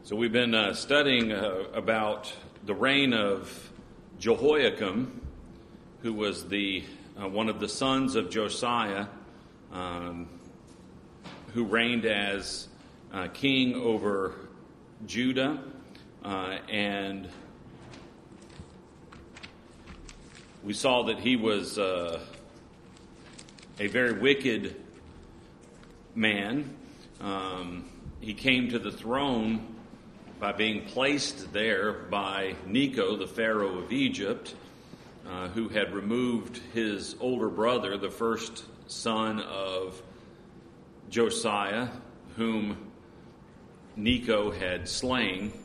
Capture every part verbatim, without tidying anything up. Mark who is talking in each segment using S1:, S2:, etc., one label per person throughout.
S1: So we've been uh, studying uh, about the reign of Jehoiakim, who was the uh, one of the sons of Josiah, um, who reigned as uh, king over Judah, uh, and we saw that he was uh, a very wicked man. Um, he came to the throne by being placed there by Necho, the Pharaoh of Egypt, uh, who had removed his older brother, the first son of Josiah, whom Necho had slain.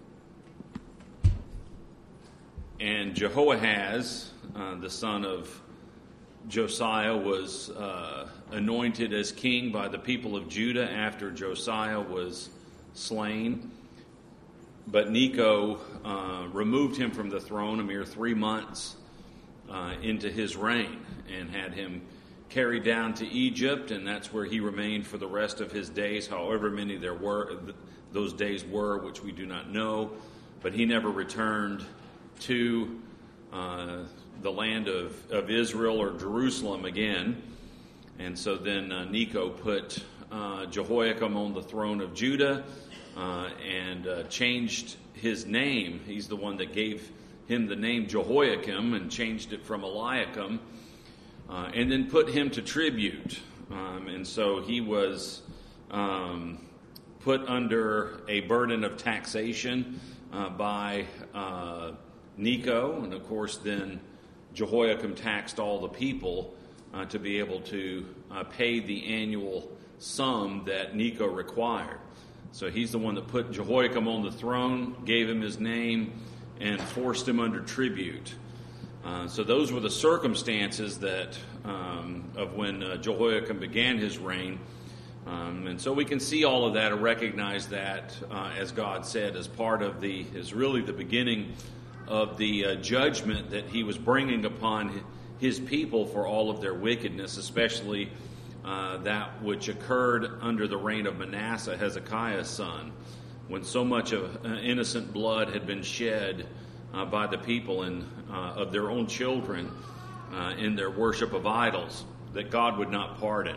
S1: And Jehoahaz, uh, the son of Josiah, was uh, anointed as king by the people of Judah after Josiah was slain. But Necho uh, removed him from the throne a mere three months uh, into his reign and had him carried down to Egypt, and that's where he remained for the rest of his days, however many there were, those days were, which we do not know. But he never returned to uh, the land of, of Israel or Jerusalem again. And so then uh, Necho put uh, Jehoiakim on the throne of Judah, Uh, and uh, changed his name. He's the one that gave him the name Jehoiakim and changed it from Eliakim, uh, and then put him to tribute. Um, and so he was um, put under a burden of taxation uh, by uh, Necho, and of course then Jehoiakim taxed all the people uh, to be able to uh, pay the annual sum that Necho required. So he's the one that put Jehoiakim on the throne, gave him his name, and forced him under tribute. Uh, so those were the circumstances that um, of when uh, Jehoiakim began his reign. Um, and so we can see all of that and recognize that, uh, as God said, as part of the, is really the beginning of the uh, judgment that he was bringing upon his people for all of their wickedness, especially Uh, that which occurred under the reign of Manasseh, Hezekiah's son, when so much of uh, innocent blood had been shed uh, by the people and uh, of their own children uh, in their worship of idols, that God would not pardon.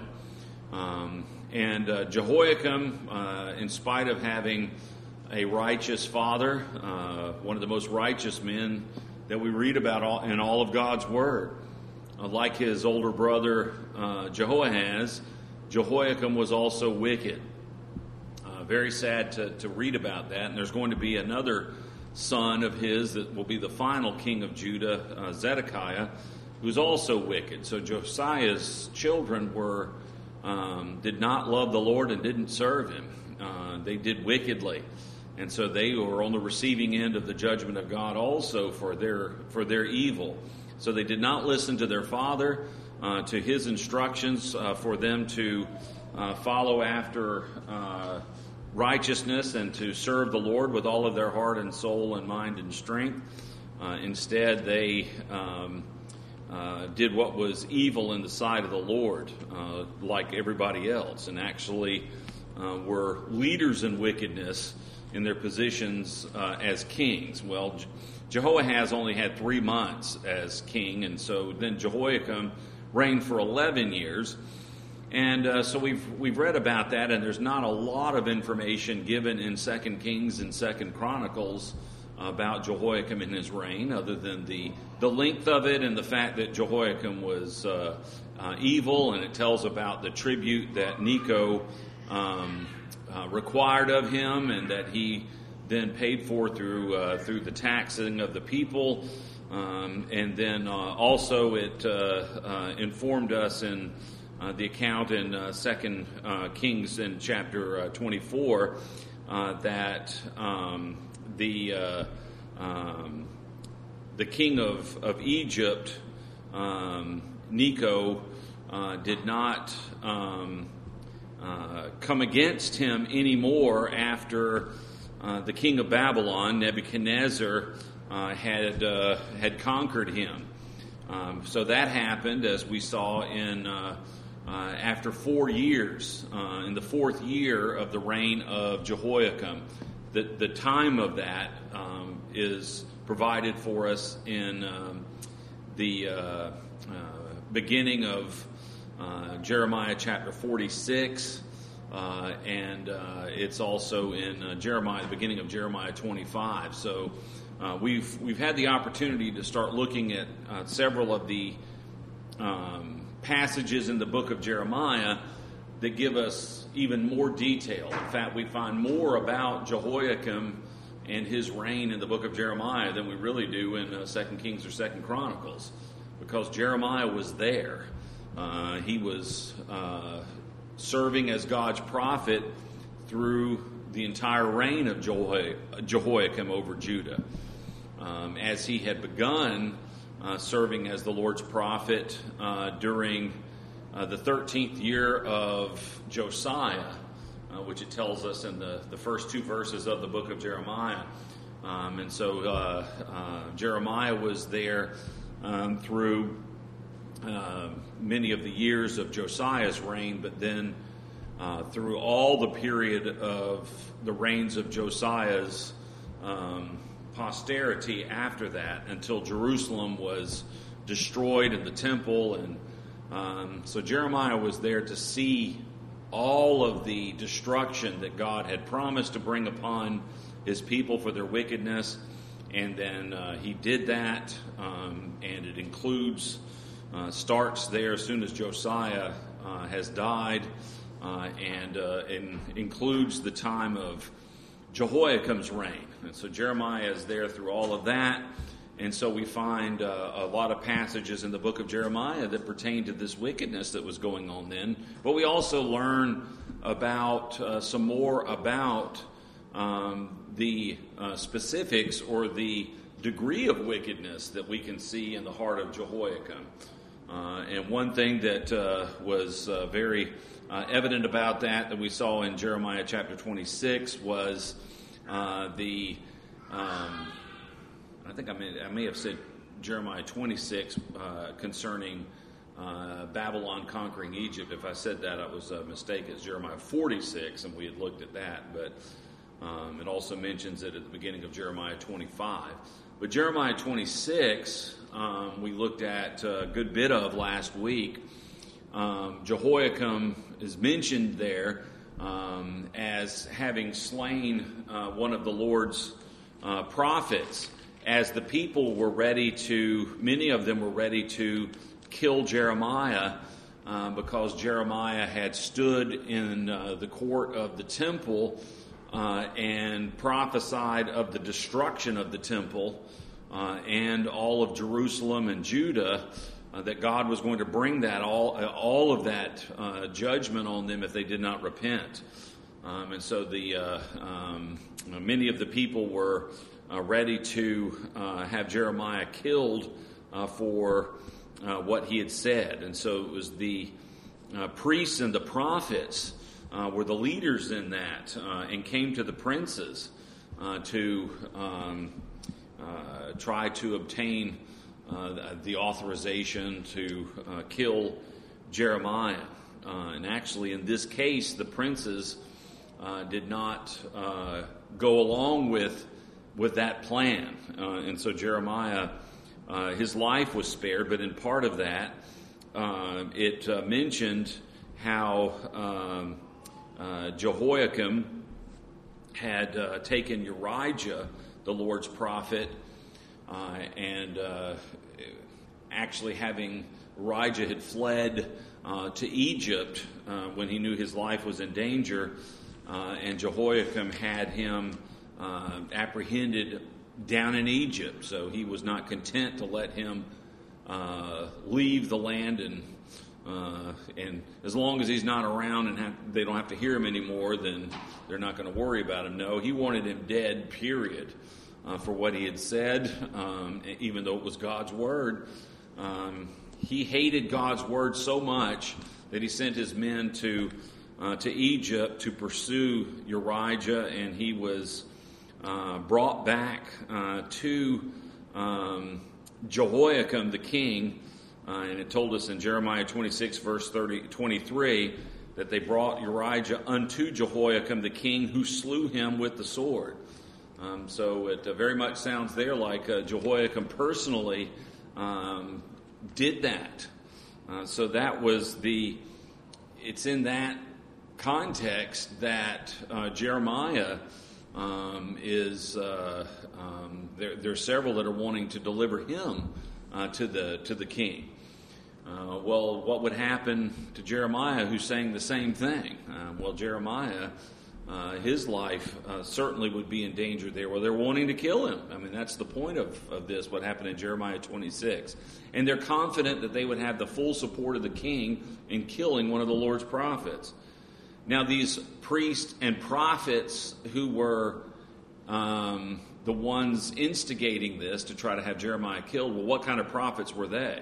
S1: Um, and uh, Jehoiakim, uh, in spite of having a righteous father, uh, one of the most righteous men that we read about all, in all of God's Word, Uh, like his older brother uh, Jehoahaz, Jehoiakim was also wicked. Uh, very sad to, to read about that. And there's going to be another son of his that will be the final king of Judah, uh, Zedekiah, who's also wicked. So Josiah's children were um, did not love the Lord and didn't serve him. Uh, they did wickedly. And so they were on the receiving end of the judgment of God also for their for their evil. So they did not listen to their father, uh, to his instructions uh, for them to uh, follow after uh, righteousness and to serve the Lord with all of their heart and soul and mind and strength. Uh, instead, they um, uh, did what was evil in the sight of the Lord, uh, like everybody else, and actually uh, were leaders in wickedness in their positions uh, as kings. Well, Jehoahaz only had three months as king, and so then Jehoiakim reigned for eleven years. And uh, so we've we've read about that, and there's not a lot of information given in Second Kings and Second Chronicles about Jehoiakim and his reign, other than the, the length of it and the fact that Jehoiakim was uh, uh, evil, and it tells about the tribute that Necho um, uh, required of him, and that he then paid for through uh, through the taxing of the people, um, and then uh, also it uh, uh, informed us in uh, the account in uh, Second uh, Kings in chapter uh, twenty-four uh, that um, the uh, um, the king of of Egypt, um, Necho, uh, did not um, uh, come against him anymore after Uh, the king of Babylon, Nebuchadnezzar, uh, had uh, had conquered him. Um, so that happened, as we saw in uh, uh, after four years, uh, in the fourth year of the reign of Jehoiakim. the, the time of that um, is provided for us in um, the uh, uh, beginning of uh, Jeremiah chapter forty-six, uh, and uh, it's also in uh, Jeremiah, the beginning of Jeremiah twenty-five. So uh, we've we've had the opportunity to start looking at uh, several of the um, passages in the book of Jeremiah that give us even more detail. In fact, we find more about Jehoiakim and his reign in the book of Jeremiah than we really do in uh, Second Kings or Second Chronicles, because Jeremiah was there. Uh, he was uh, serving as God's prophet through the entire reign of Jeho- Jehoiakim over Judah. Um, as he had begun uh, serving as the Lord's prophet uh, during uh, the thirteenth year of Josiah, uh, which it tells us in the, the first two verses of the book of Jeremiah. Um, and so uh, uh, Jeremiah was there um, through uh, many of the years of Josiah's reign, but then uh, through all the period of the reigns of Josiah's um, posterity after that, until Jerusalem was destroyed in the temple. And um, so Jeremiah was there to see all of the destruction that God had promised to bring upon his people for their wickedness. And then uh, he did that, um, and it includes, uh, starts there as soon as Josiah uh, has died, uh, and, uh, and includes the time of Jehoiakim's reign. And so Jeremiah is there through all of that. And so we find uh, a lot of passages in the book of Jeremiah that pertain to this wickedness that was going on then. But we also learn about uh, some more about um, the uh, specifics or the degree of wickedness that we can see in the heart of Jehoiakim. Uh, and one thing that uh, was uh, very uh, evident about that that we saw in Jeremiah chapter twenty-six was uh, the... Um, I think I may, I may have said Jeremiah twenty-six uh, concerning uh, Babylon conquering Egypt. If I said that, I was a mistake. It's Jeremiah forty-six, and we had looked at that. But um, it also mentions it at the beginning of Jeremiah twenty-five. But Jeremiah twenty-six, um, we looked at a good bit of last week. Um, Jehoiakim is mentioned there um, as having slain uh, one of the Lord's uh, prophets, as the people were ready to, many of them were ready to kill Jeremiah uh, because Jeremiah had stood in uh, the court of the temple uh, and prophesied of the destruction of the temple uh, and all of Jerusalem and Judah, uh, that God was going to bring that all, all of that uh, judgment on them if they did not repent. Um, and so the uh, um, many of the people were Uh, ready to uh, have Jeremiah killed uh, for uh, what he had said. And so it was the uh, priests and the prophets uh, were the leaders in that uh, and came to the princes uh, to um, uh, try to obtain uh, the authorization to uh, kill Jeremiah. Uh, and actually in this case, the princes uh, did not uh, go along with with that plan. Uh, and so Jeremiah, uh, his life was spared, but in part of that, uh, it uh, mentioned how um, uh, Jehoiakim had uh, taken Urijah, the Lord's prophet, uh, and uh, actually having Urijah had fled uh, to Egypt uh, when he knew his life was in danger, uh, and Jehoiakim had him Uh, apprehended down in Egypt. So he was not content to let him uh, leave the land, and uh, and as long as he's not around and have, they don't have to hear him anymore, then they're not going to worry about him. No, he wanted him dead, period, uh, for what he had said, um, even though it was God's word. Um, he hated God's word so much that he sent his men to uh, to Egypt to pursue Urijah, and he was Uh, brought back uh, to um, Jehoiakim the king, uh, and it told us in Jeremiah twenty-six verse thirty, twenty-three that they brought Urijah unto Jehoiakim the king, who slew him with the sword. Um, so it uh, very much sounds there like uh, Jehoiakim personally um, did that. Uh, so that was the, it's in that context that uh, Jeremiah um, is, uh, um, there, there are several that are wanting to deliver him uh, to the to the king. Uh, well, what would happen to Jeremiah, who's saying the same thing? Uh, well, Jeremiah, uh, his life uh, certainly would be in danger there. Well, they're wanting to kill him. I mean, that's the point of, of this, what happened in Jeremiah twenty-six. And they're confident that they would have the full support of the king in killing one of the Lord's prophets. Now, these priests and prophets who were um, the ones instigating this to try to have Jeremiah killed, well, what kind of prophets were they?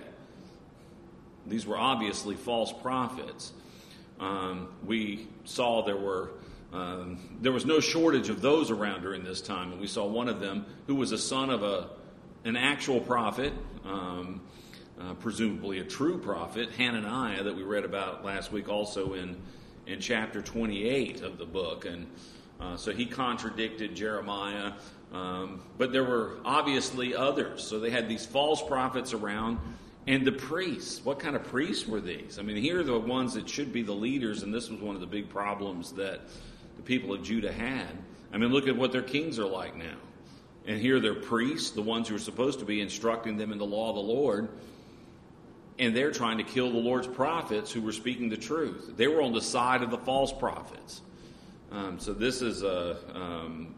S1: These were obviously false prophets. Um, we saw there were um, there was no shortage of those around during this time, and we saw one of them who was a son of a an actual prophet, um, uh, presumably a true prophet, Hananiah, that we read about last week, also in in chapter twenty-eight of the book, and uh, so he contradicted Jeremiah. Um, but there were obviously others, so they had these false prophets around. And the priests, what kind of priests were these? I mean, here are the ones that should be the leaders, and this was one of the big problems that the people of Judah had. I mean, look at what their kings are like now. And here are their priests, the ones who are supposed to be instructing them in the law of the Lord, and they're trying to kill the Lord's prophets who were speaking the truth. They were on the side of the false prophets. Um, so this is a um,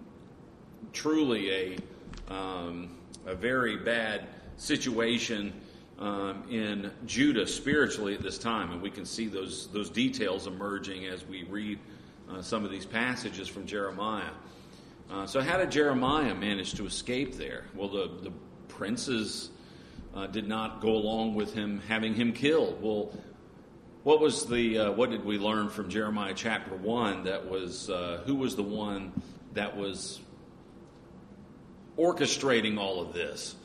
S1: truly a um, a very bad situation Um, in Judah spiritually at this time, and we can see those those details emerging as we read uh, some of these passages from Jeremiah. Uh, so how did Jeremiah manage to escape there? Well, the, the princes uh, did not go along with him having him killed. Well, what was the uh, what did we learn from Jeremiah chapter one? That was uh, who was the one that was orchestrating all of this?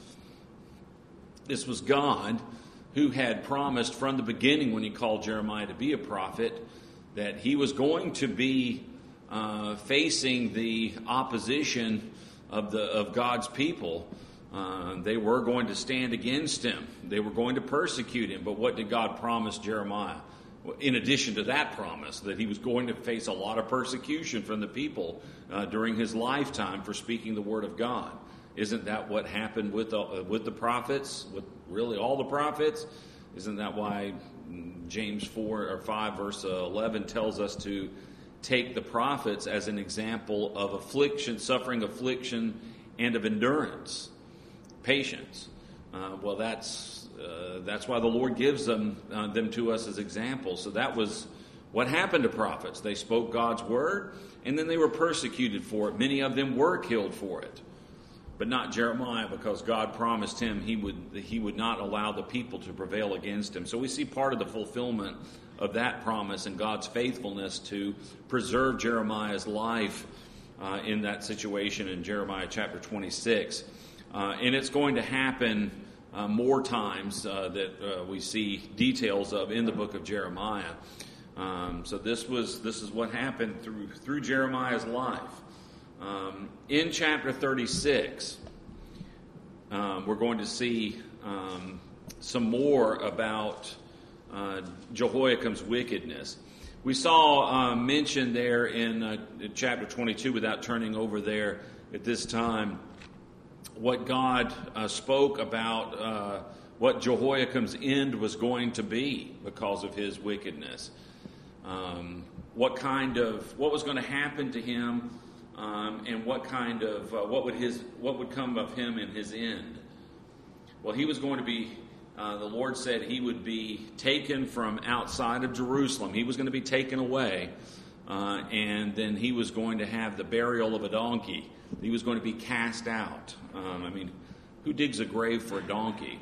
S1: This was God, who had promised from the beginning when he called Jeremiah to be a prophet that he was going to be uh, facing the opposition of the of God's people. Uh, they were going to stand against him. They were going to persecute him. But what did God promise Jeremiah? In addition to that promise, that he was going to face a lot of persecution from the people uh, during his lifetime for speaking the word of God. Isn't that what happened with the, uh, with the prophets, with really all the prophets? Isn't that why James four or five verse eleven tells us to take the prophets as an example of affliction, suffering, affliction, and of endurance, patience? Uh, well, that's uh, that's why the Lord gives them uh, them to us as examples. So that was what happened to prophets. They spoke God's word, and then they were persecuted for it. Many of them were killed for it. But not Jeremiah, because God promised him he would he would not allow the people to prevail against him. So we see part of the fulfillment of that promise and God's faithfulness to preserve Jeremiah's life uh, in that situation in Jeremiah chapter twenty-six. Uh, and it's going to happen uh, more times uh, that uh, we see details of in the book of Jeremiah. Um, so this was this is what happened through through Jeremiah's life. Um, in chapter thirty-six, um, we're going to see um, some more about uh, Jehoiakim's wickedness. We saw uh, mentioned there in uh, chapter twenty-two, without turning over there at this time, what God uh, spoke about uh, what Jehoiakim's end was going to be because of his wickedness. Um, what kind of what was going to happen to him. Um, and what kind of uh, what would his what would come of him in his end? Well, he was going to be. Uh, the Lord said he would be taken from outside of Jerusalem. He was going to be taken away, uh, and then he was going to have the burial of a donkey. He was going to be cast out. Um, I mean, who digs a grave for a donkey?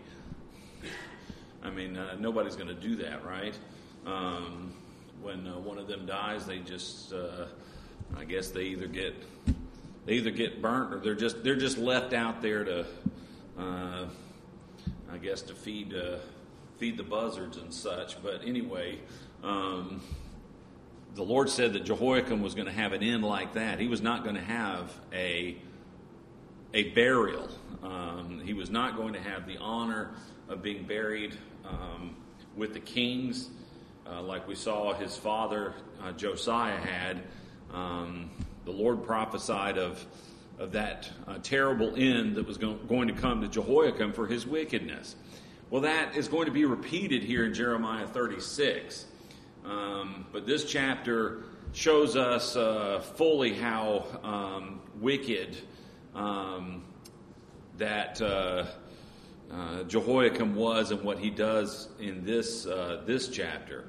S1: I mean, uh, nobody's going to do that, right? Um, when uh, one of them dies, they just. Uh, I guess they either get they either get burnt or they're just they're just left out there to, uh, I guess, to feed uh, feed the buzzards and such. But anyway, um, the Lord said that Jehoiakim was going to have an end like that. He was not going to have a, a burial. Um, he was not going to have the honor of being buried um, with the kings, uh, like we saw his father uh, Josiah had. Um, the Lord prophesied of of that uh, terrible end that was go- going to come to Jehoiakim for his wickedness. Well, that is going to be repeated here in Jeremiah thirty-six. Um, but this chapter shows us uh, fully how um, wicked um, that uh, uh, Jehoiakim was and what he does in this uh, this chapter.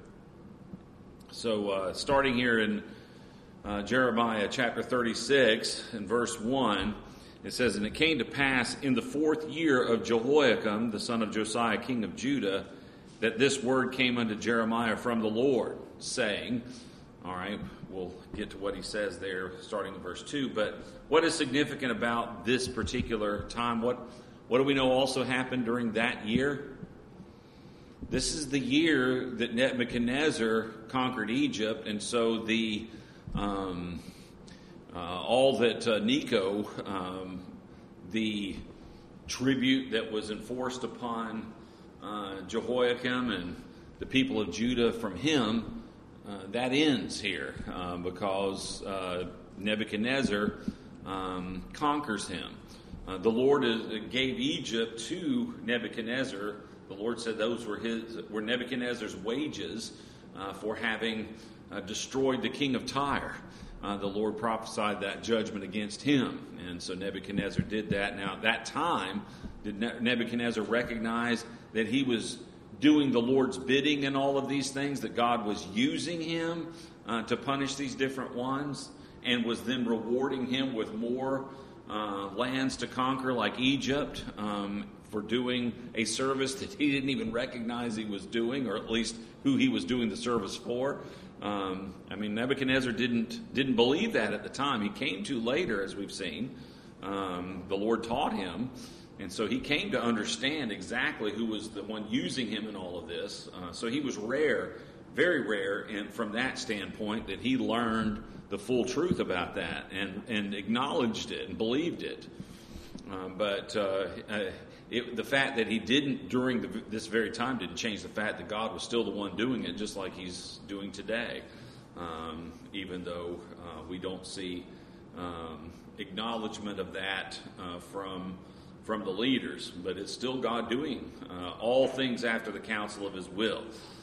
S1: So uh, starting here in uh, Jeremiah chapter thirty-six and verse one, it says, "And it came to pass in the fourth year of Jehoiakim, the son of Josiah, king of Judah, that this word came unto Jeremiah from the Lord, saying," all right, we'll get to what he says there starting in verse two, but what is significant about this particular time? What, what do we know also happened during that year? This is the year that Nebuchadnezzar conquered Egypt, and so the um, uh, all that uh, Necho, um, the tribute that was enforced upon uh, Jehoiakim and the people of Judah from him, uh, that ends here uh, because uh, Nebuchadnezzar um, conquers him. Uh, the Lord is, gave Egypt to Nebuchadnezzar. The Lord said those were his were Nebuchadnezzar's wages uh, for having uh, destroyed the king of Tyre. Uh, the Lord prophesied that judgment against him, and so Nebuchadnezzar did that. Now, at that time, did Nebuchadnezzar recognize that he was doing the Lord's bidding in all of these things, that God was using him uh, to punish these different ones, and was then rewarding him with more uh, lands to conquer, like Egypt, um, for doing a service that he didn't even recognize he was doing, or at least who he was doing the service for. Um, I mean, Nebuchadnezzar didn't didn't believe that at the time. He came to later, as we've seen. Um, the Lord taught him, and so he came to understand exactly who was the one using him in all of this. Uh, so he was rare, very rare, and from that standpoint, that he learned the full truth about that and and acknowledged it and believed it. Um, but uh, uh, it, the fact that he didn't during the, this very time didn't change the fact that God was still the one doing it, just like he's doing today, um, even though uh, we don't see um, acknowledgement of that uh, from from the leaders. But it's still God doing uh, all things after the counsel of his will.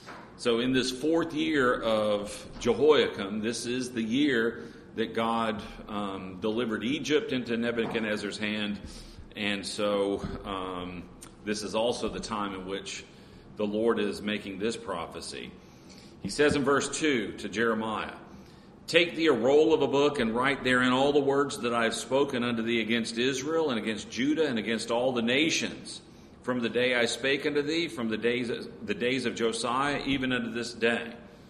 S1: So in this fourth year of Jehoiakim, this is the year that God um, delivered Egypt into Nebuchadnezzar's hand. And so um, this is also the time in which the Lord is making this prophecy. He says in verse two to Jeremiah, "Take thee a roll of a book and write therein all the words that I have spoken unto thee against Israel and against Judah and against all the nations, from the day I spake unto thee, from the days the days of Josiah, even unto this day."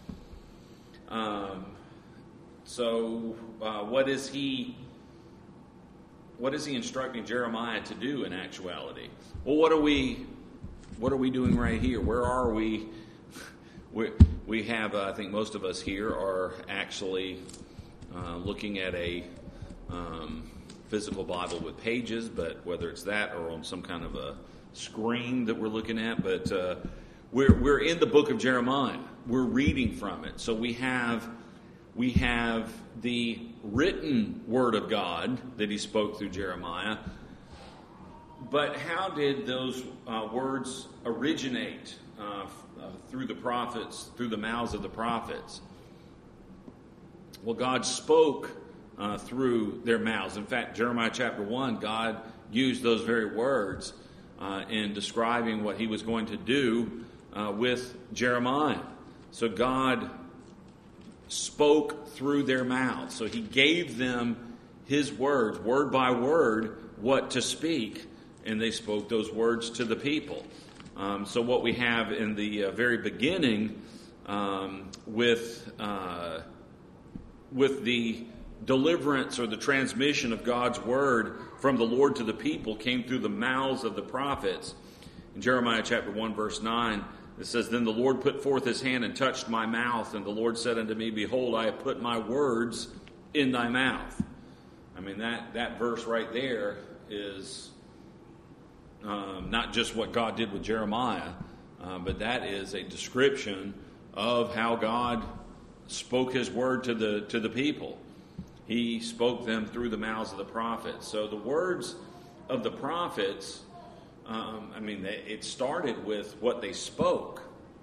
S1: Um, so uh, what is he... What is he instructing Jeremiah to do in actuality? Well, what are we, what are we doing right here? Where are we? We, we have, uh, I think most of us here are actually uh, looking at a um, physical Bible with pages, but whether it's that or on some kind of a screen that we're looking at, but uh, we're we're in the book of Jeremiah. We're reading from it, so we have. We have the written word of God that he spoke through Jeremiah. But how did those uh, words originate uh, uh, through the prophets, through the mouths of the prophets? Well, God spoke uh, through their mouths. In fact, Jeremiah chapter one, God used those very words uh, in describing what he was going to do uh, with Jeremiah. So God spoke through their mouths. So he gave them his words, word by word, what to speak, and they spoke those words to the people. Um, so what we have in the uh, very beginning um, with uh, with the deliverance or the transmission of God's word from the Lord to the people came through the mouths of the prophets. In Jeremiah chapter one, verse nine, It says, "Then the Lord put forth his hand and touched my mouth, and the Lord said unto me, Behold, I have put my words in thy mouth." I mean, that, that verse right there is um, not just what God did with Jeremiah, uh, but that is a description of how God spoke his word to the to the people. He spoke them through the mouths of the prophets. So the words of the prophets, um, I mean, they, it started with what they spoke.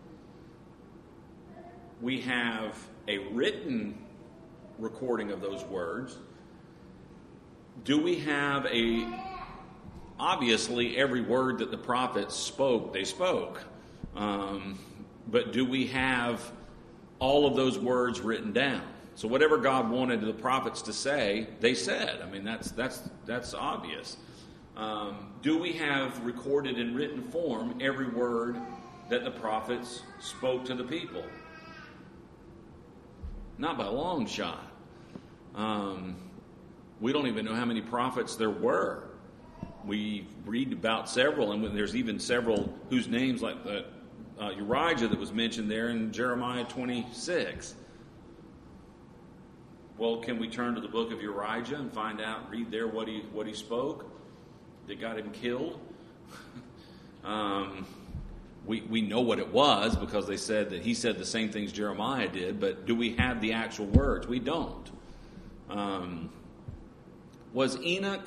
S1: We have a written recording of those words. Do we have a, obviously every word that the prophets spoke, they spoke. Um, but do we have all of those words written down? So whatever God wanted the prophets to say, they said. I mean, that's that's that's obvious. Um, do we have recorded in written form every word that the prophets spoke to the people? Not by a long shot. Um, we don't even know how many prophets there were. We read about several, and there's even several whose names, like the uh, Urijah that was mentioned there in Jeremiah twenty-six. Well, can we turn to the book of Urijah and find out, read there what he what he spoke that got him killed? um, we we know what it was because they said that he said the same things Jeremiah did, but do we have the actual words? We don't. Um, was Enoch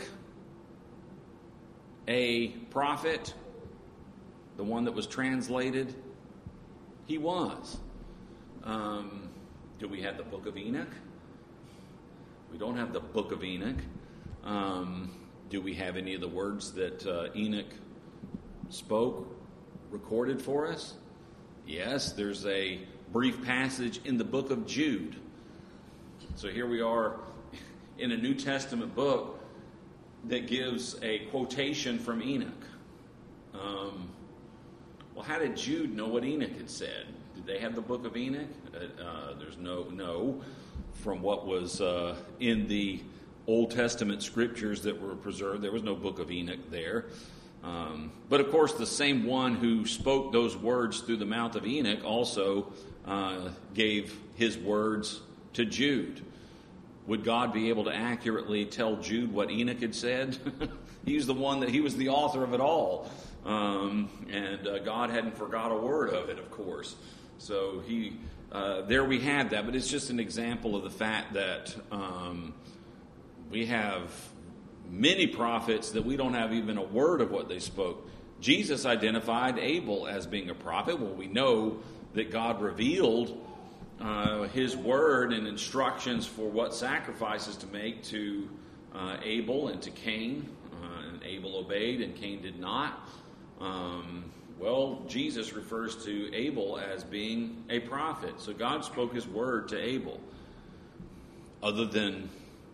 S1: a prophet? The one that was translated? He was. Um, do we have the book of Enoch? We don't have the book of Enoch. Um, do we have any of the words that uh, Enoch spoke recorded for us? Yes, there's a brief passage in the book of Jude. So here we are in a New Testament book that gives a quotation from Enoch. Um, well, how did Jude know what Enoch had said? Did they have the book of Enoch? Uh, uh, there's no, no. From what was uh, in the Old Testament scriptures that were preserved, there was no book of Enoch there. Um, but of course, the same one who spoke those words through the mouth of Enoch also uh, gave his words to Jude. Would God be able to accurately tell Jude what Enoch had said? He's the one that he was the author of it all. Um, and uh, God hadn't forgot a word of it, of course. So he, uh, there we have that. But it's just an example of the fact that um, we have many prophets that we don't have even a word of what they spoke. Jesus identified Abel as being a prophet. Well, we know that God revealed Uh, his word and instructions for what sacrifices to make to uh, Abel and to Cain. Uh, and Abel obeyed and Cain did not. Um, well, Jesus refers to Abel as being a prophet. So God spoke his word to Abel. Other than,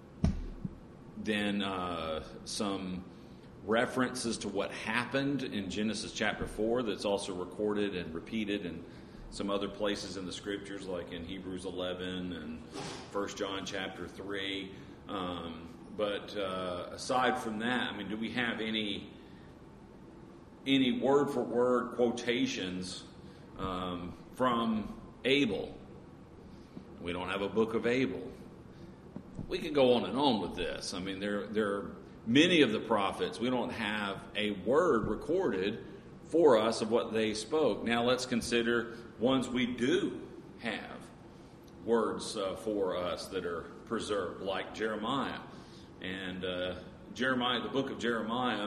S1: than uh, some references to what happened in Genesis chapter four that's also recorded and repeated and some other places in the scriptures, like in Hebrews eleven and First John chapter three. Um, but uh, aside from that, I mean, do we have any any word for word quotations um, from Abel? We don't have a book of Abel. We can go on and on with this. I mean, there there are many of the prophets. We don't have a word recorded for us of what they spoke. Now let's consider ones we do have words uh, for us that are preserved, like Jeremiah. And uh, Jeremiah, the book of Jeremiah,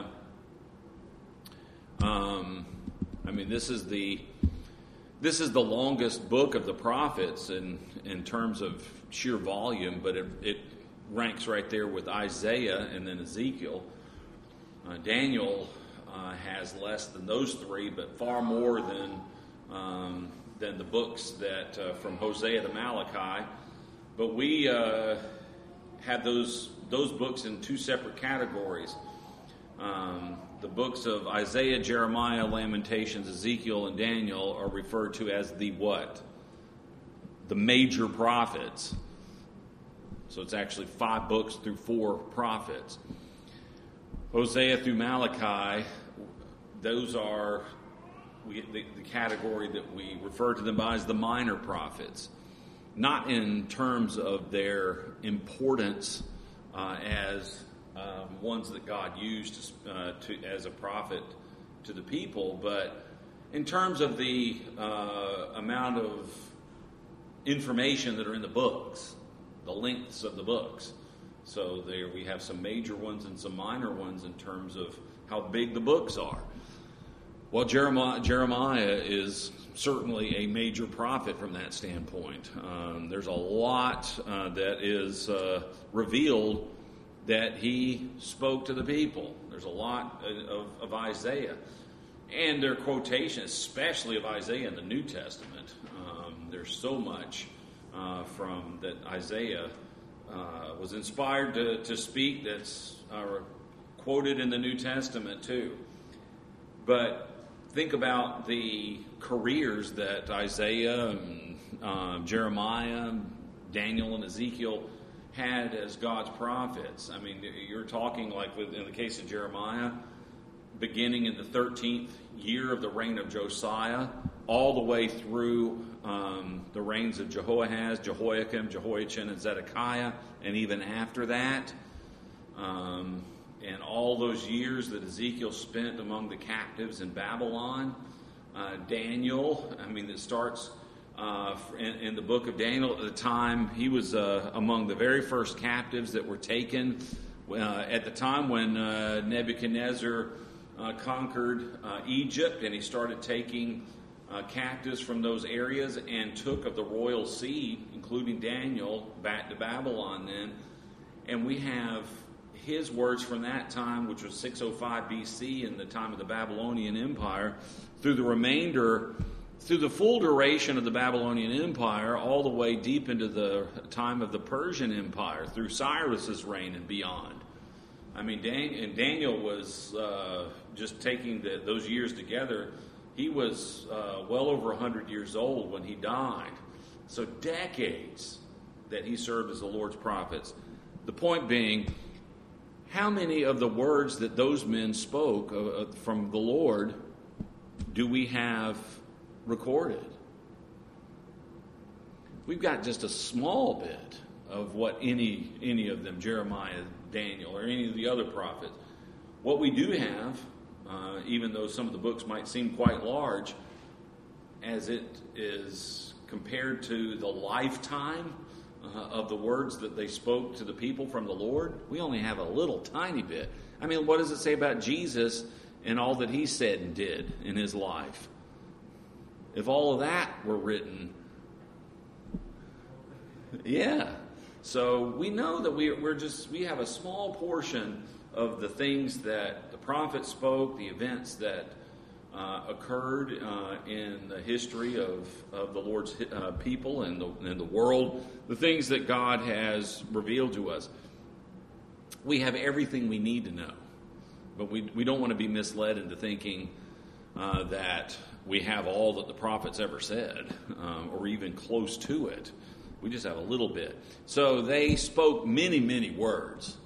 S1: um, I mean, this is the this is the longest book of the prophets in in terms of sheer volume, but it, it ranks right there with Isaiah and then Ezekiel. Uh, Daniel uh, has less than those three, but far more than um, than the books that uh, from Hosea to Malachi. But we uh, have those those books in two separate categories. Um, the books of Isaiah, Jeremiah, Lamentations, Ezekiel, and Daniel are referred to as the what? The major prophets. So it's actually five books through four prophets. Hosea through Malachi, those are we, the, the category that we refer to them by as the minor prophets, not in terms of their importance uh, as um, ones that God used uh, to as a prophet to the people, but in terms of the uh, amount of information that are in the books, the lengths of the books. So there we have some major ones and some minor ones in terms of how big the books are. Well, Jeremiah, Jeremiah is certainly a major prophet from that standpoint. Um, there's a lot uh, that is uh, revealed that he spoke to the people. There's a lot of, of Isaiah. And their quotation, especially of Isaiah in the New Testament. Um, there's so much uh, from that Isaiah uh, was inspired to, to speak that's uh, quoted in the New Testament too. But think about the careers that Isaiah, and, uh, Jeremiah, Daniel, and Ezekiel had as God's prophets. I mean, you're talking like with, in the case of Jeremiah, beginning in the thirteenth year of the reign of Josiah, all the way through um, the reigns of Jehoahaz, Jehoiakim, Jehoiachin, and Zedekiah, and even after that. Um, and all those years that Ezekiel spent among the captives in Babylon. Uh, Daniel, I mean, it starts uh, in, in the book of Daniel at the time. He was uh, among the very first captives that were taken uh, at the time when uh, Nebuchadnezzar Uh, conquered uh, Egypt, and he started taking uh, captives from those areas and took of the royal seed, including Daniel, back to Babylon then. And we have his words from that time, which was six oh five B C, in the time of the Babylonian Empire, through the remainder, through the full duration of the Babylonian Empire, all the way deep into the time of the Persian Empire, through Cyrus's reign and beyond. I mean, Dan- and Daniel was uh, just taking the, those years together. He was uh, well over one hundred years old when he died. So decades that he served as the Lord's prophets. The point being, how many of the words that those men spoke uh, from the Lord do we have recorded? We've got just a small bit of what any any of them, Jeremiah, Daniel, or any of the other prophets. What we do have, uh, even though some of the books might seem quite large, as it is compared to the lifetime uh, of the words that they spoke to the people from the Lord, we only have a little tiny bit. I mean, what does it say about Jesus and all that he said and did in his life? If all of that were written, yeah. So we know that we, we're just we have a small portion of the things that the prophets spoke, the events that uh, occurred uh, in the history of, of the Lord's uh, people and the, and the world, the things that God has revealed to us. We have everything we need to know, but we we don't want to be misled into thinking uh, that we have all that the prophets ever said, um, or even close to it. We just have a little bit. So they spoke many, many words.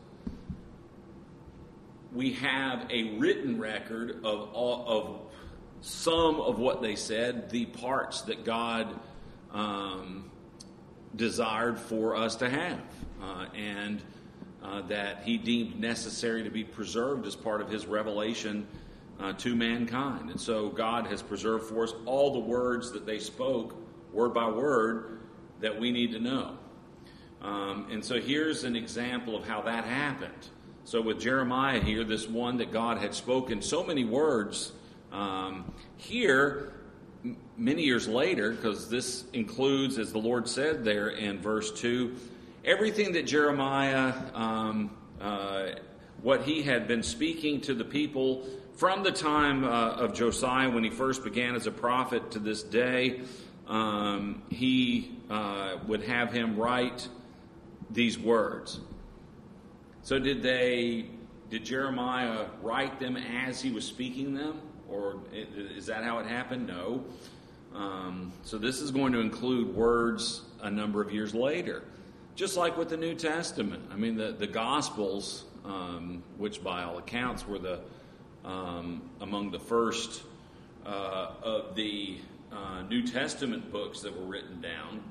S1: We have a written record of all, of some of what they said, the parts that God um, desired for us to have, uh, and uh, that he deemed necessary to be preserved as part of his revelation uh, to mankind. And so God has preserved for us all the words that they spoke, word by word, that we need to know. Um, and so here's an example of how that happened. So with Jeremiah here, this one that God had spoken so many words, um, here, m- many years later, because this includes, as the Lord said there in verse two, everything that Jeremiah, um, uh, what he had been speaking to the people from the time uh, of Josiah when he first began as a prophet to this day, Um, he uh, would have him write these words. So did they, did Jeremiah write them as he was speaking them? Or is that how it happened? No. Um, so this is going to include words a number of years later. Just like with the New Testament. I mean, the, the Gospels, um, which by all accounts were the um, among the first uh, of the uh, New Testament books that were written down.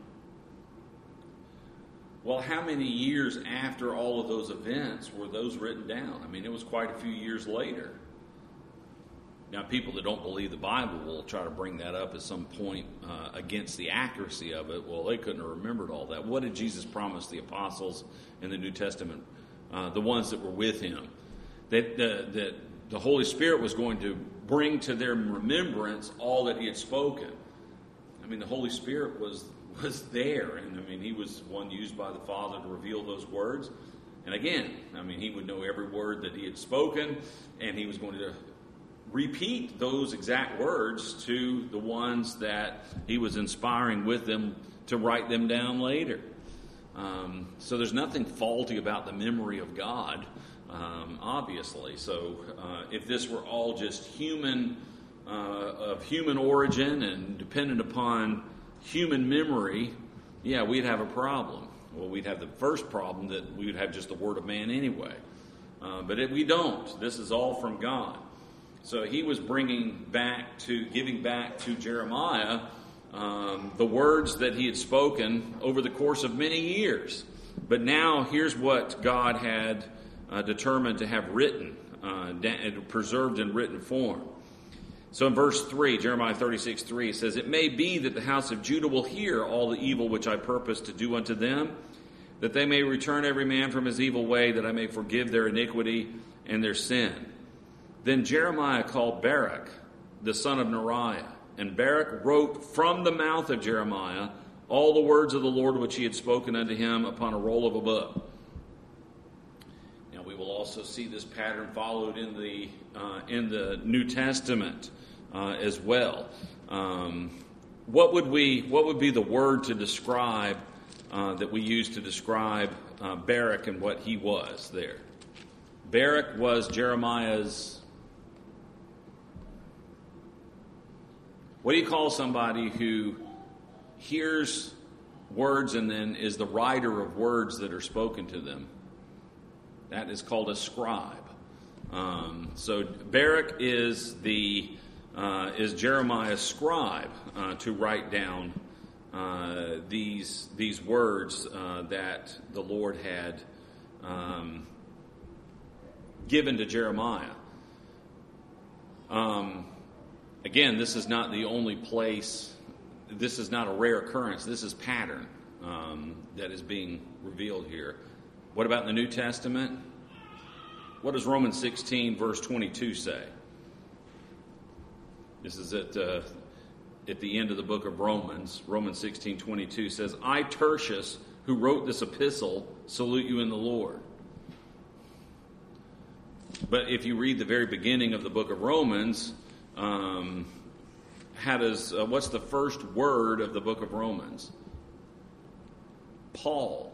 S1: Well, how many years after all of those events were those written down? I mean, it was quite a few years later. Now, people that don't believe the Bible will try to bring that up at some point uh, against the accuracy of it. Well, they couldn't have remembered all that. What did Jesus promise the apostles in the New Testament, uh, the ones that were with him? That, uh, that the Holy Spirit was going to bring to their remembrance all that he had spoken. I mean, the Holy Spirit was was there, and I mean, he was one used by the Father to reveal those words. And again, I mean, he would know every word that he had spoken, and he was going to repeat those exact words to the ones that he was inspiring with them to write them down later. Um, so there's nothing faulty about the memory of God, um, obviously. So uh, if this were all just human, uh, of human origin and dependent upon human memory, yeah, we'd have a problem. Well, we'd have the first problem that we would have just the word of man anyway. Uh, but it, we don't. This is all from God. So he was bringing back to, giving back to Jeremiah um, the words that he had spoken over the course of many years. But now here's what God had uh, determined to have written, uh, preserved in written form. So in verse three, Jeremiah thirty-six three, it says, "It may be that the house of Judah will hear all the evil which I purpose to do unto them, that they may return every man from his evil way, that I may forgive their iniquity and their sin." Then Jeremiah called Baruch, the son of Neriah, and Baruch wrote from the mouth of Jeremiah all the words of the Lord which he had spoken unto him upon a roll of a book. Now we will also see this pattern followed in the uh, in the New Testament uh, as well. Um, what would we? What would be the word to describe uh, that we use to describe uh, Baruch and what he was there? Baruch was Jeremiah's. What do you call somebody who hears words and then is the writer of words that are spoken to them? That is called a scribe. Um, so Baruch is the uh, is Jeremiah's scribe uh, to write down uh, these these words uh, that the Lord had um, given to Jeremiah. Um, Again, this is not the only place, this is not a rare occurrence, this is pattern um, that is being revealed here. What about in the New Testament? What does Romans sixteen verse twenty-two say? This is at, uh, at the end of the book of Romans. Romans sixteen twenty-two says, "I, Tertius, who wrote this epistle, salute you in the Lord." But if you read the very beginning of the book of Romans, Um, how does uh, what's the first word of the book of Romans? Paul.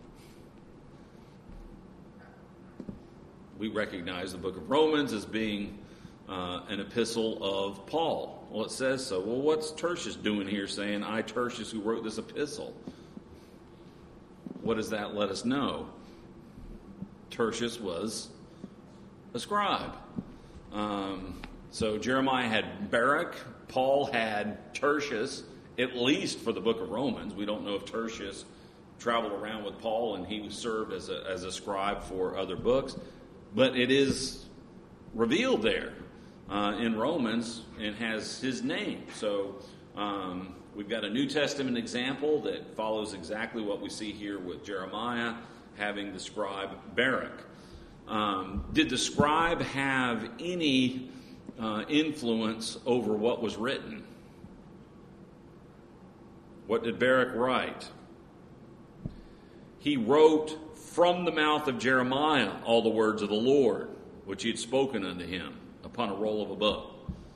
S1: We recognize the book of Romans as being uh, an epistle of Paul. Well, it says so. Well, what's Tertius doing here saying, "I, Tertius, who wrote this epistle"? What does that let us know? Tertius was a scribe. Um, So Jeremiah had Baruch, Paul had Tertius, at least for the book of Romans. We don't know if Tertius traveled around with Paul and he served as a, as a scribe for other books. But it is revealed there uh, in Romans and has his name. So um, we've got a New Testament example that follows exactly what we see here with Jeremiah having the scribe Baruch. Um, did the scribe have any Uh, influence over what was written? What did Baruch write? He wrote from the mouth of Jeremiah all the words of the Lord, which he had spoken unto him upon a roll of a book.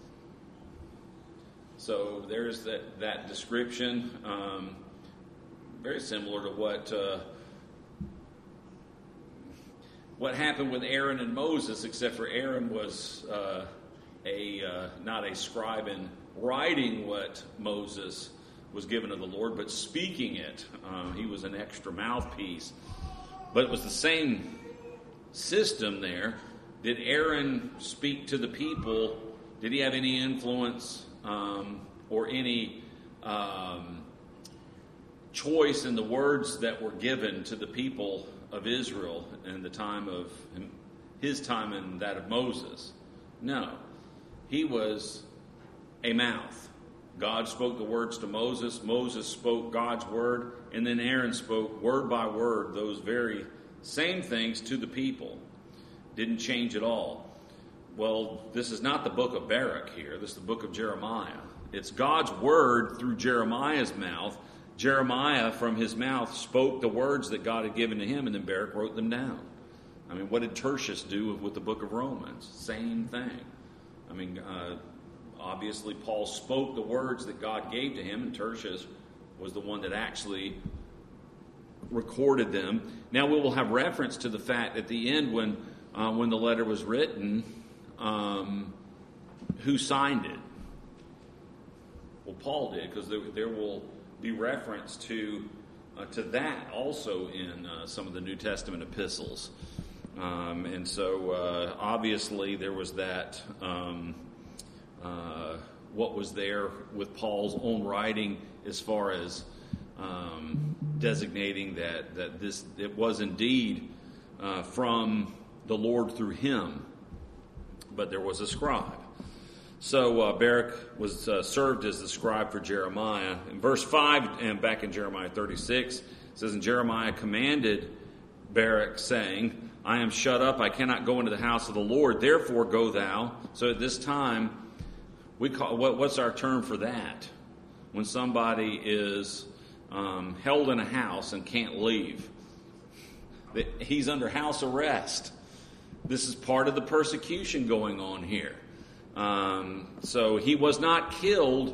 S1: So there's that, that description, um, very similar to what uh, what happened with Aaron and Moses, except for Aaron was Uh, a uh, not a scribe in writing what Moses was given of the Lord, but speaking it. Um, he was an extra mouthpiece. But it was the same system there. Did Aaron speak to the people Did he have any influence um, or any um, choice in the words that were given to the people of Israel in the time of his time and that of Moses? No. He was a mouth. God spoke the words to Moses. Moses spoke God's word. And then Aaron spoke word by word those very same things to the people. Didn't change at all. Well, this is not the book of Baruch here. This is the book of Jeremiah. It's God's word through Jeremiah's mouth. Jeremiah, from his mouth, spoke the words that God had given to him, and then Baruch wrote them down. I mean, what did Tertius do with the book of Romans? Same thing. I mean, uh, obviously, Paul spoke the words that God gave to him, and Tertius was the one that actually recorded them. Now, we will have reference to the fact at the end when uh, when the letter was written, um, who signed it? Well, Paul did, because there, there will be reference to uh, to that also in uh, some of the New Testament epistles. Um, and so, uh, obviously, there was that... Um, Uh, what was there with Paul's own writing as far as um, designating that, that this it was indeed uh, from the Lord through him, but there was a scribe. So uh, Baruch was uh, served as the scribe for Jeremiah. In verse five, and back in Jeremiah thirty-six, it says, "And Jeremiah commanded Baruch, saying, I am shut up, I cannot go into the house of the Lord, therefore go thou." So at this time, We call what, what's our term for that? When somebody is um, held in a house and can't leave. He's under house arrest. This is part of the persecution going on here. Um, so he was not killed,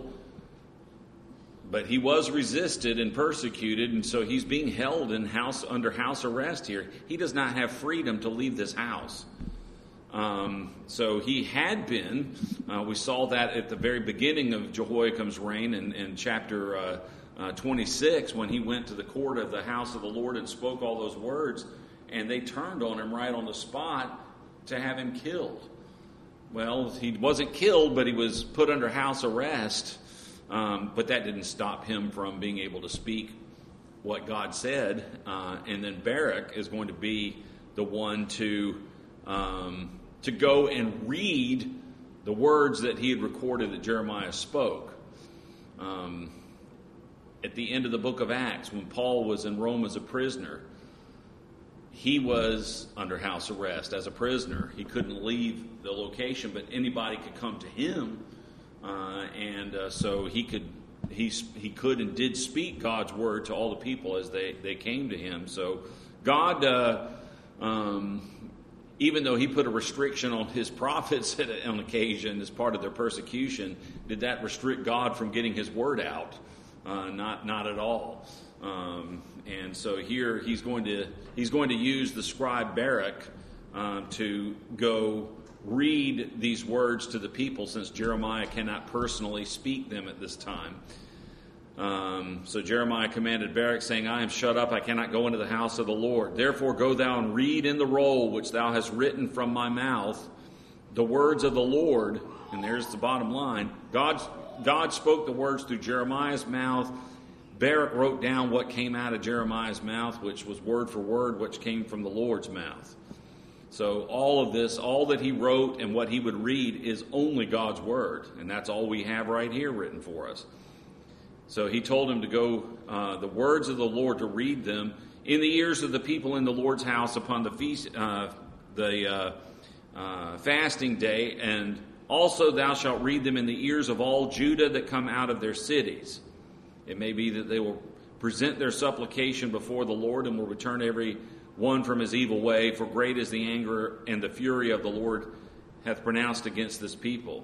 S1: but he was resisted and persecuted, and so he's being held in house under house arrest here. He does not have freedom to leave this house. Um, so he had been, uh, we saw that at the very beginning of Jehoiakim's reign in, in chapter uh, uh, twenty-six, when he went to the court of the house of the Lord and spoke all those words, and they turned on him right on the spot to have him killed. Well, he wasn't killed, but he was put under house arrest, um, but that didn't stop him from being able to speak what God said, uh, and then Baruch is going to be the one to... Um, to go and read the words that he had recorded that Jeremiah spoke. Um, at the end of the book of Acts, when Paul was in Rome as a prisoner, he was under house arrest as a prisoner. He couldn't leave the location, but anybody could come to him, uh, and uh, so he could he he could and did speak God's word to all the people as they, they came to him. So God... Uh, um, Even though he put a restriction on his prophets on occasion as part of their persecution, did that restrict God from getting his word out? Uh, not, not at all. Um, and so here he's going to he's going to use the scribe Baruch uh, to go read these words to the people, since Jeremiah cannot personally speak them at this time. Um, so Jeremiah commanded Baruch, saying, I am shut up, I cannot go into the house of the Lord. Therefore go thou and read in the roll which thou hast written from my mouth the words of the Lord. And there's the bottom line. God, God spoke the words through Jeremiah's mouth. Baruch wrote down what came out of Jeremiah's mouth, which was word for word, which came from the Lord's mouth. So all of this, all that he wrote and what he would read is only God's word. And that's all we have right here written for us. So he told him to go, uh, the words of the Lord, to read them in the ears of the people in the Lord's house upon the feast, uh, the uh, uh, fasting day, and also thou shalt read them in the ears of all Judah that come out of their cities. It may be that they will present their supplication before the Lord and will return every one from his evil way, for great is the anger and the fury of the Lord hath pronounced against this people.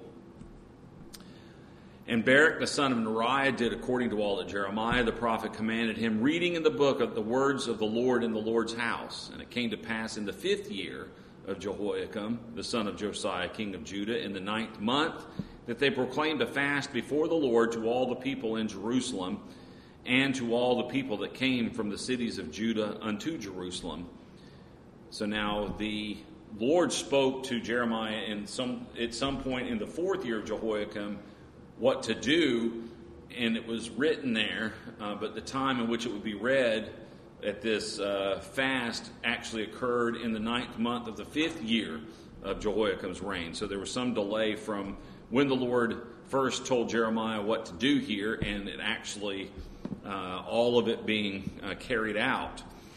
S1: And Baruch the son of Neriah did according to all that Jeremiah the prophet commanded him, reading in the book of the words of the Lord in the Lord's house. And it came to pass in the fifth year of Jehoiakim, the son of Josiah, king of Judah, in the ninth month, that they proclaimed a fast before the Lord to all the people in Jerusalem, and to all the people that came from the cities of Judah unto Jerusalem. So now the Lord spoke to Jeremiah in some at some point in the fourth year of Jehoiakim what to do, and it was written there, uh, but the time in which it would be read at this uh, fast actually occurred in the ninth month of the fifth year of Jehoiakim's reign. So there was some delay from when the Lord first told Jeremiah what to do here, and it actually, uh, all of it being uh, carried out.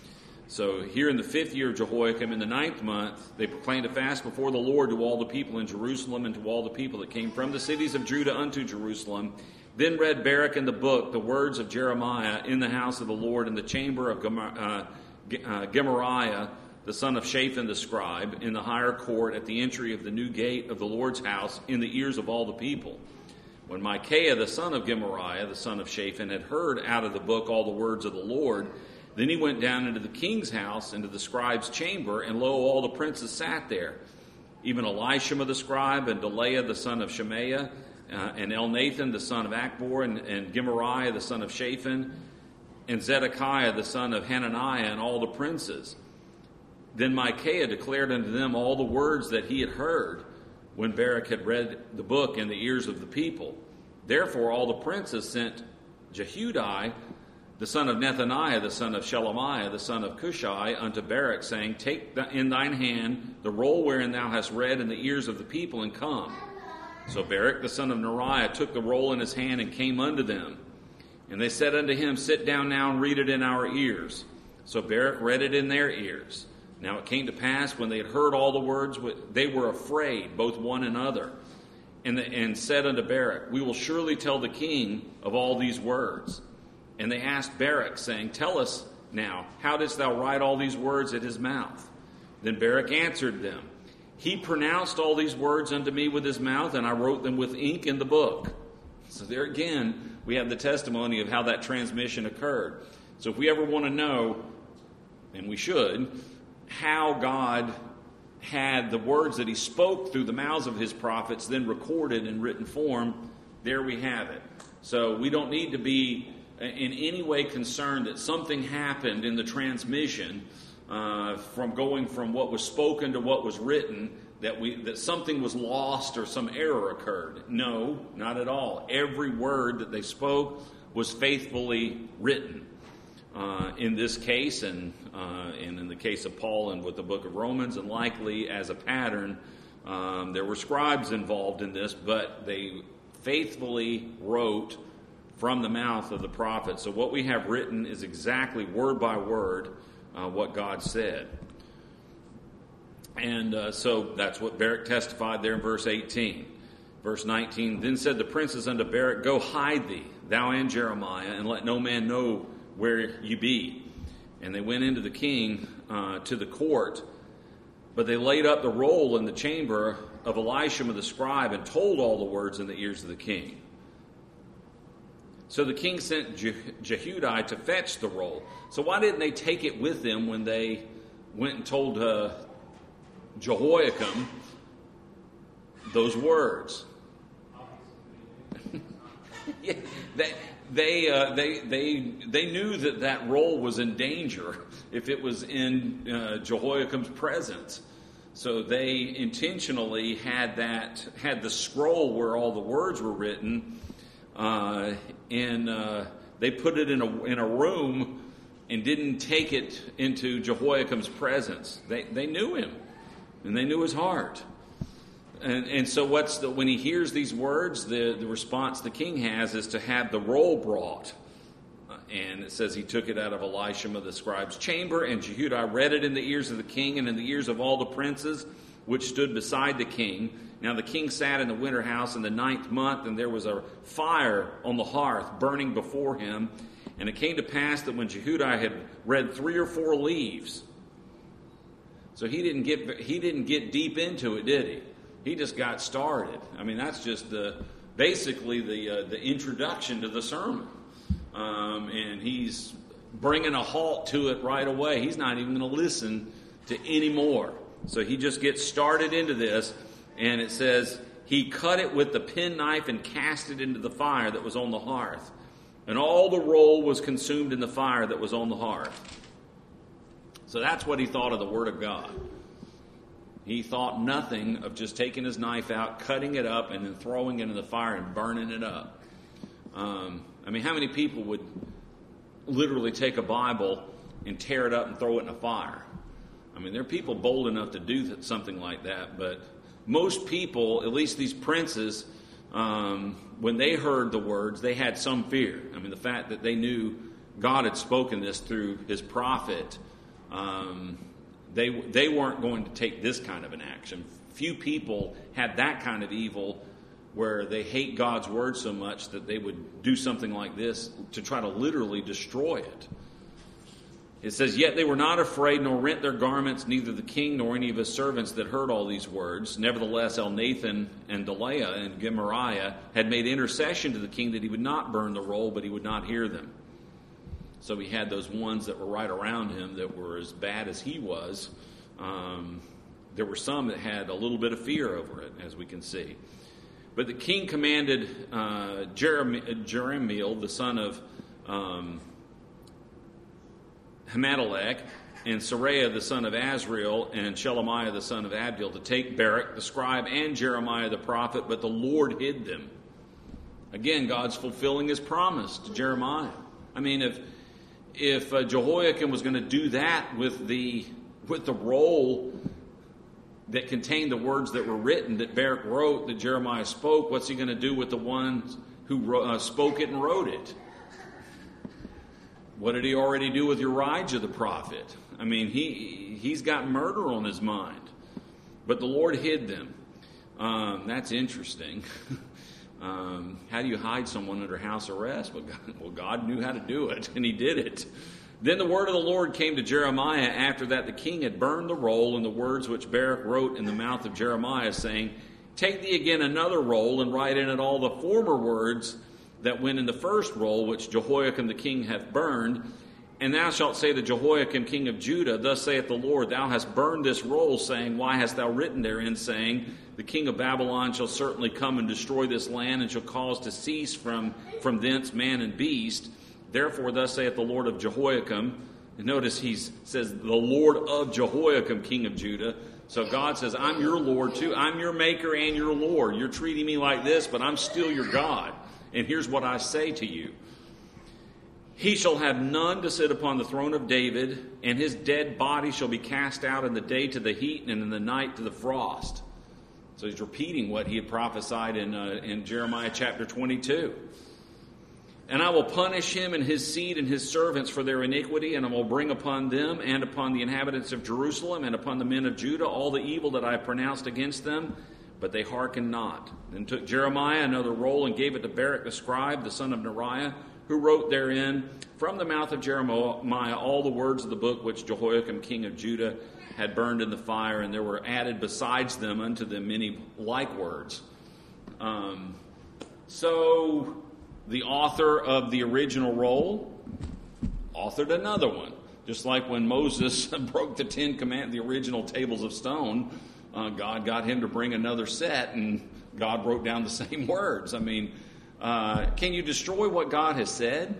S1: So here in the fifth year of Jehoiakim, in the ninth month, they proclaimed a fast before the Lord to all the people in Jerusalem and to all the people that came from the cities of Judah unto Jerusalem. Then read Baruch in the book the words of Jeremiah in the house of the Lord in the chamber of Gemariah, uh, Gemariah, the son of Shaphan the scribe, in the higher court at the entry of the new gate of the Lord's house, in the ears of all the people. When Micaiah the son of Gemariah, the son of Shaphan, had heard out of the book all the words of the Lord, then he went down into the king's house, into the scribe's chamber, and lo, all the princes sat there, even Elishama the scribe, and Delaiah the son of Shemaiah, uh, and Elnathan the son of Akbor, and, and Gemariah the son of Shaphan, and Zedekiah the son of Hananiah, and all the princes. Then Micaiah declared unto them all the words that he had heard, when Baruch had read the book in the ears of the people. Therefore all the princes sent Jehudi, the son of Nethaniah, the son of Shelemiah, the son of Cushai, unto Baruch, saying, Take in thine hand the roll wherein thou hast read in the ears of the people, and come. So Baruch, the son of Neriah, took the roll in his hand, and came unto them. And they said unto him, Sit down now, and read it in our ears. So Baruch read it in their ears. Now it came to pass, when they had heard all the words, they were afraid, both one and other, and, the, and said unto Baruch, We will surely tell the king of all these words. And they asked Baruch, saying, Tell us now, how didst thou write all these words at his mouth? Then Baruch answered them, He pronounced all these words unto me with his mouth, and I wrote them with ink in the book. So there again, we have the testimony of how that transmission occurred. So if we ever want to know, and we should, how God had the words that he spoke through the mouths of his prophets then recorded in written form, there we have it. So we don't need to be in any way concerned that something happened in the transmission uh, from going from what was spoken to what was written, that we that something was lost or some error occurred. No, not at all. Every word that they spoke was faithfully written. Uh, in this case, and, uh, and in the case of Paul and with the book of Romans, and likely as a pattern, um, there were scribes involved in this, but they faithfully wrote from the mouth of the prophet. So what we have written is exactly word by word uh, what God said. And uh, so that's what Baruch testified there in verse eighteen. Verse nineteen, Then said the princes unto Baruch, Go hide thee, thou and Jeremiah, and let no man know where you be. And they went into the king uh, to the court, but they laid up the roll in the chamber of Elishama the scribe, and told all the words in the ears of the king. So the king sent Je- Jehudi to fetch the roll. So why didn't they take it with them when they went and told uh, Jehoiakim those words? yeah, they they, uh, they they they knew that that roll was in danger if it was in uh, Jehoiakim's presence. So they intentionally had that had the scroll where all the words were written. Uh, and uh, they put it in a in a room and didn't take it into Jehoiakim's presence. They they knew him, and they knew his heart. And and so what's the when he hears these words, the the response the king has is to have the roll brought. Uh, and it says he took it out of Elishama the scribe's chamber, and Jehudi read it in the ears of the king and in the ears of all the princes which stood beside the king. Now the king sat in the winter house in the ninth month, and there was a fire on the hearth burning before him. And it came to pass that when Jehudi had read three or four leaves, so he didn't get he didn't get deep into it, did he? He just got started. I mean, that's just the basically the uh, the introduction to the sermon, um, and he's bringing a halt to it right away. He's not even going to listen to any more. So he just gets started into this. And it says, he cut it with the penknife and cast it into the fire that was on the hearth. And all the roll was consumed in the fire that was on the hearth. So that's what he thought of the Word of God. He thought nothing of just taking his knife out, cutting it up, and then throwing it in the fire and burning it up. Um, I mean, how many people would literally take a Bible and tear it up and throw it in a fire? I mean, there are people bold enough to do something like that, but most people, at least these princes, um, when they heard the words, they had some fear. I mean, the fact that they knew God had spoken this through his prophet, um, they they weren't going to take this kind of an action. Few people had that kind of evil where they hate God's word so much that they would do something like this to try to literally destroy it. It says, "Yet they were not afraid, nor rent their garments, neither the king nor any of his servants that heard all these words. Nevertheless, Elnathan and Delaiah and Gemariah had made intercession to the king that he would not burn the roll, but he would not hear them." So he had those ones that were right around him that were as bad as he was. Um, there were some that had a little bit of fear over it, as we can see. But the king commanded uh, Jerem- Jeremiel, the son of um, Hamadalek, and Seraiah, the son of Azriel, and Shelemiah, the son of Abdil, to take Baruch, the scribe, and Jeremiah, the prophet, but the Lord hid them. Again, God's fulfilling his promise to Jeremiah. I mean, if if uh, Jehoiakim was going to do that with the with the roll that contained the words that were written, that Baruch wrote, that Jeremiah spoke, what's he going to do with the ones who wrote, uh, spoke it and wrote it? What did he already do with Urijah the prophet? I mean, he, he's got murder on his mind. But the Lord hid them. Um, that's interesting. um, how do you hide someone under house arrest? Well God, well, God knew how to do it, and he did it. Then the word of the Lord came to Jeremiah after that the king had burned the roll and the words which Baruch wrote in the mouth of Jeremiah, saying, "Take thee again another roll, and write in it all the former words that went in the first roll, which Jehoiakim the king hath burned. And thou shalt say to Jehoiakim king of Judah, Thus saith the Lord, Thou hast burned this roll, saying, Why hast thou written therein, saying, The king of Babylon shall certainly come and destroy this land, and shall cause to cease from, from thence man and beast. Therefore thus saith the Lord of Jehoiakim." And notice he says, the Lord of Jehoiakim king of Judah. So God says, I'm your Lord too. I'm your maker and your Lord. You're treating me like this, but I'm still your God. And here's what I say to you. He shall have none to sit upon the throne of David, and his dead body shall be cast out in the day to the heat, and in the night to the frost. So he's repeating what he had prophesied in, uh, in Jeremiah chapter twenty-two. "And I will punish him and his seed and his servants for their iniquity, and I will bring upon them and upon the inhabitants of Jerusalem and upon the men of Judah all the evil that I have pronounced against them. But they hearkened not. Then took Jeremiah another roll and gave it to Baruch the scribe, the son of Neriah, who wrote therein from the mouth of Jeremiah all the words of the book which Jehoiakim king of Judah had burned in the fire, and there were added besides them unto them many like words." Um, so the author of the original roll authored another one. Just like when Moses broke the Ten Commandments, the original tables of stone, uh, God got him to bring another set, and God wrote down the same words. I mean, uh, can you destroy what God has said?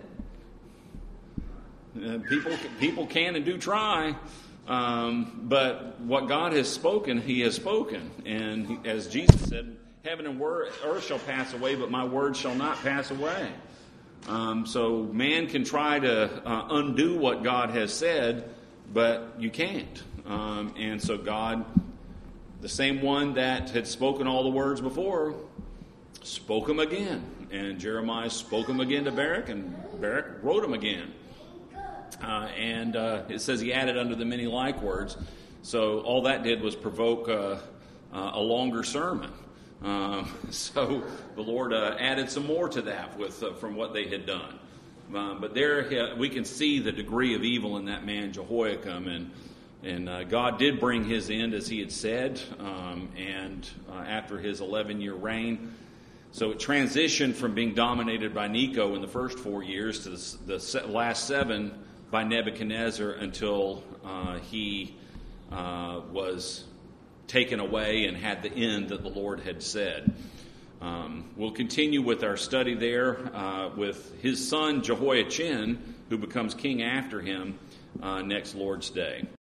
S1: Uh, people, people can and do try, um, but what God has spoken, He has spoken. And he, as Jesus said, heaven and word, earth shall pass away, but my word shall not pass away. Um, so man can try to uh, undo what God has said, but you can't. Um, and so God, the same one that had spoken all the words before, spoke them again. And Jeremiah spoke them again to Baruch, and Baruch wrote them again. Uh, and uh, it says he added unto the many like words. So all that did was provoke uh, uh, a longer sermon. Um, so the Lord uh, added some more to that with uh, from what they had done. Um, but there uh, we can see the degree of evil in that man Jehoiakim, and and uh, God did bring his end as He had said, um, and uh, after his eleven-year reign. So it transitioned from being dominated by Necho in the first four years to the, the last seven by Nebuchadnezzar until uh, he uh, was taken away and had the end that the Lord had said. Um, we'll continue with our study there uh, with his son Jehoiachin, who becomes king after him uh, next Lord's Day.